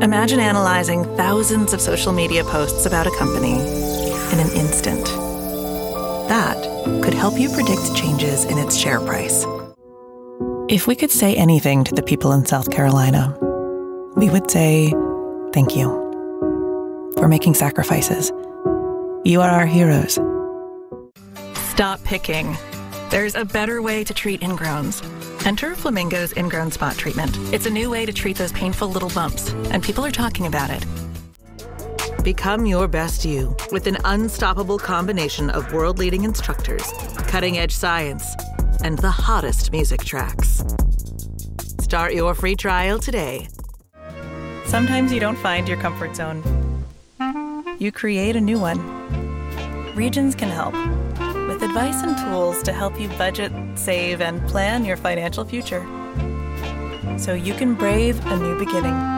Imagine analyzing thousands of social media posts about a company in an instant. That could help you predict changes in its share price. If we could say anything to the people in South Carolina, we would say thank you for making sacrifices. You are our heroes. Stop picking. There's a better way to treat ingrowns. Enter Flamingo's Ingrown Spot Treatment. It's a new way to treat those painful little bumps, and people are talking about it. Become your best you with an unstoppable combination of world-leading instructors, cutting-edge science, and the hottest music tracks. Start your free trial today. Sometimes you don't find your comfort zone. You create a new one. Regions can help, with advice and tools to help you budget, save, and plan your financial future, so you can brave a new beginning.